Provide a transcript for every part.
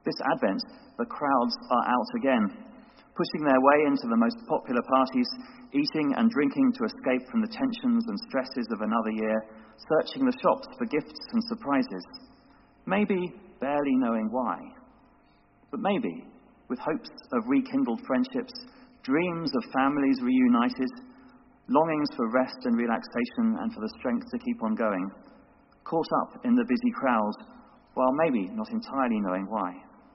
This Advent, the crowds are out again, pushing their way into the most popular parties, eating and drinking to escape from the tensions and stresses of another year, searching the shops for gifts and surprises, maybe barely knowing why, but maybe with hopes of rekindled friendships, dreams of families reunited, longings for rest and relaxation and for the strength to keep on going, caught up in the busy crowd, while maybe not entirely knowing why.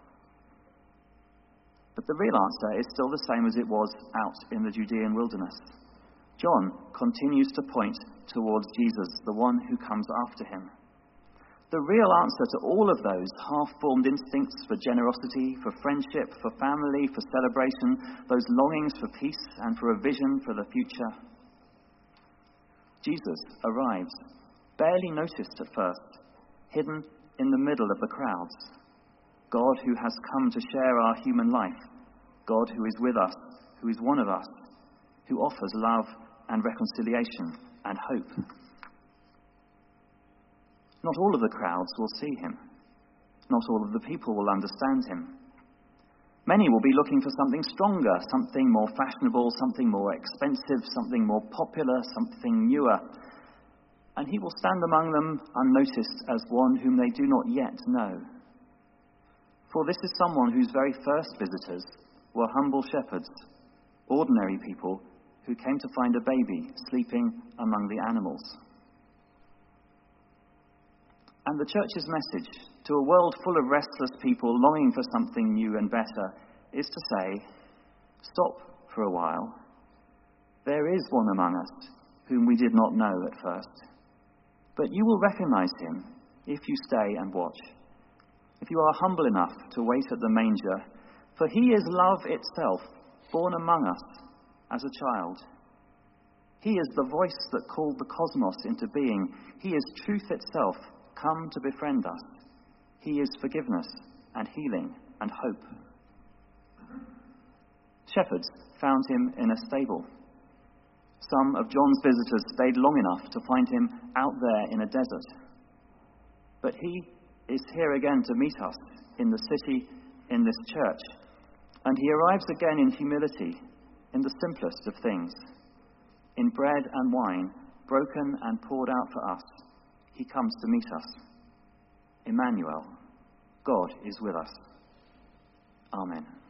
But the real answer is still the same as it was out in the Judean wilderness. John continues to point towards Jesus, the one who comes after him. The real answer to all of those half-formed instincts for generosity, for friendship, for family, for celebration, those longings for peace and for a vision for the future. Jesus arrives, barely noticed at first, hidden in the middle of the crowds. God who has come to share our human life, God who is with us, who is one of us, who offers love and reconciliation and hope. Not all of the crowds will see him. Not all of the people will understand him. Many will be looking for something stronger, something more fashionable, something more expensive, something more popular, something newer. And he will stand among them unnoticed as one whom they do not yet know. For this is someone whose very first visitors were humble shepherds, ordinary people who came to find a baby sleeping among the animals. And the church's message to a world full of restless people longing for something new and better is to say, stop for a while. There is one among us whom we did not know at first. But you will recognize him if you stay and watch. If you are humble enough to wait at the manger, for he is love itself, born among us as a child. He is the voice that called the cosmos into being. He is truth itself, come to befriend us. He is forgiveness and healing and hope. Shepherds found him in a stable. Some of John's visitors stayed long enough to find him out there in a desert. But he is here again to meet us in the city, in this church. And he arrives again in humility, in the simplest of things. In bread and wine, broken and poured out for us, he comes to meet us. Emmanuel, God is with us. Amen.